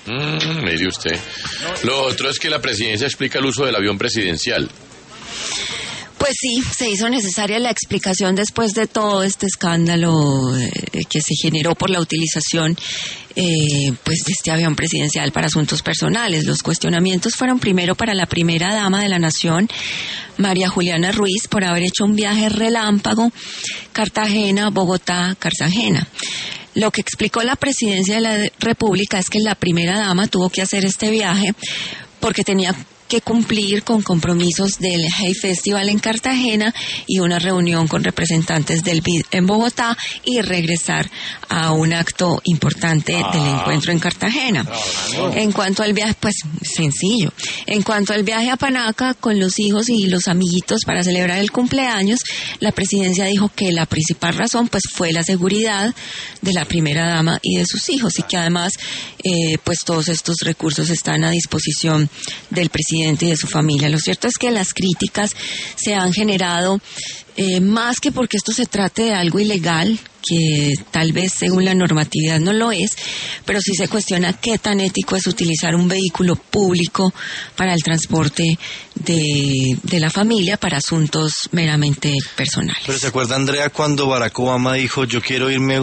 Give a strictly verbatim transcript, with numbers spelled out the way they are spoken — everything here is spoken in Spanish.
Mm, mire usted. Lo otro es que la presidencia explica el uso del avión presidencial. Pues sí, se hizo necesaria la explicación después de todo este escándalo eh, que se generó por la utilización eh, pues de este avión presidencial para asuntos personales. Los cuestionamientos fueron primero para la primera dama de la nación, María Juliana Ruiz, por haber hecho un viaje relámpago Cartagena, Bogotá, Cartagena. Lo que explicó la presidencia de la República es que la primera dama tuvo que hacer este viaje porque tenía que cumplir con compromisos del Hey Festival en Cartagena y una reunión con representantes del B I D en Bogotá y regresar a un acto importante ah, del encuentro en Cartagena. No, no. En cuanto al viaje, pues sencillo. En cuanto al viaje a Panaca con los hijos y los amiguitos para celebrar el cumpleaños, la presidencia dijo que la principal razón pues fue la seguridad de la primera dama y de sus hijos y que además eh, pues todos estos recursos están a disposición del presidente y de su familia. Lo cierto es que las críticas se han generado eh, más que porque esto se trate de algo ilegal, que tal vez según la normatividad no lo es, pero sí se cuestiona qué tan ético es utilizar un vehículo público para el transporte de, de la familia para asuntos meramente personales. Pero ¿se acuerda, Andrea, cuando Barack Obama dijo yo quiero irme